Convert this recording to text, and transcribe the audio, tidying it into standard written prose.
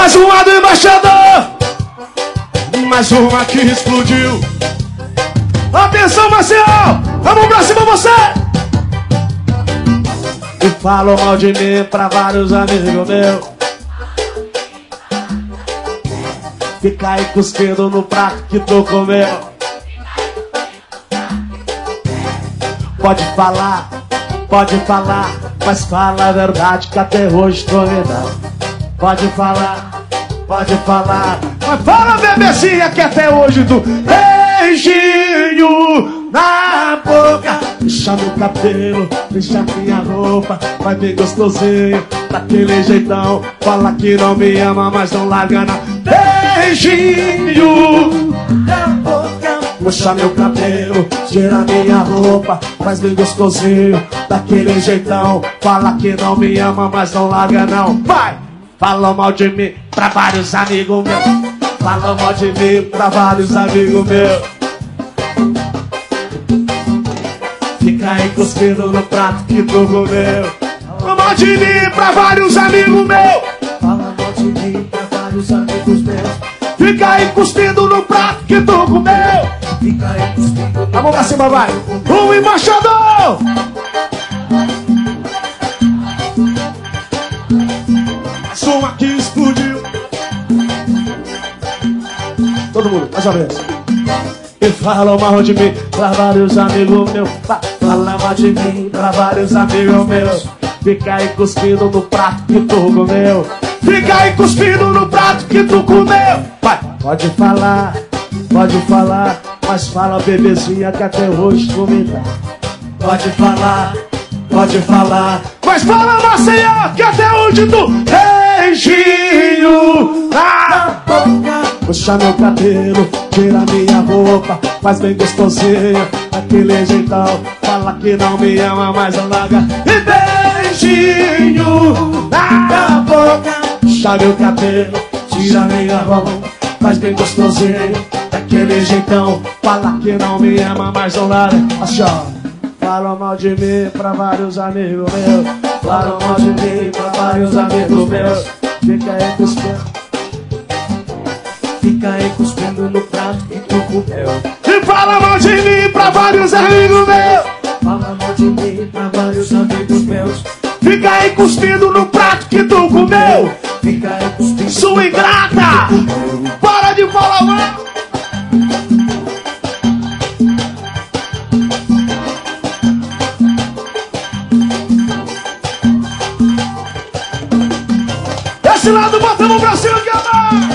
Mais uma do embaixador. Mais uma que explodiu. Atenção, Marcial, vamos pra cima você. E falou mal de mim pra vários amigos meus. Fica aí cuspindo no prato que tu comeu. Pode falar, mas fala a verdade que até hoje tô lidando. Pode falar, mas fala, bebezinha, que até hoje tu beijinho na boca. Deixa meu cabelo, deixa minha roupa, vai bem gostosinho, daquele jeitão. Fala que não me ama, mas não larga não. Beijinho na boca. Puxa meu cabelo, tira minha roupa, faz bem gostosinho, daquele jeitão. Fala que não me ama, mas não larga não. Vai! Falou mal de mim pra vários amigos meus. Falou mal de mim pra vários amigos meus. Fica aí cuspindo no prato que tu comeu. Falou mal de mim pra vários amigos meus. Fala mal de mim pra vários amigos meus. Fica aí cuspindo no prato que tu comeu. Fica aí cuspindo. Tá bom pra cima, vai. O embaixador. Som aqui explodiu. Todo mundo, mais uma vez. E fala mal de mim pra vários amigos meus. Fala mal de mim pra vários amigos meus. Fica aí cuspindo no prato que tu comeu. Fica aí cuspindo no prato que tu comeu. Vai, pode falar, mas fala, bebezinha, que até hoje tu me dá. Pode falar, mas fala, Maceió, que até hoje tu beijinho na boca. Puxa meu cabelo, tira minha roupa, faz bem gostosinho, daquele jeitão. Fala que não me ama, mas não larga. E beijinho na boca. Puxa meu cabelo, tira minha roupa, faz bem gostosinho, daquele jeitão. Fala que não me ama, mas não larga. Assim, ó. Falam mal de mim pra vários amigos meus. Falam mal de mim pra vários amigos meus. Fica aí cuspindo. Fica aí cuspindo no prato que tu comeu. E fala mal de mim pra vários amigos meus. Fala mal de mim pra vários amigos meus. Fica aí cuspindo no prato que tu comeu. Fica aí cuspindo. Sua ingrata! Para de falar mal! Esse lado, bota a mão pra cima, que é mais!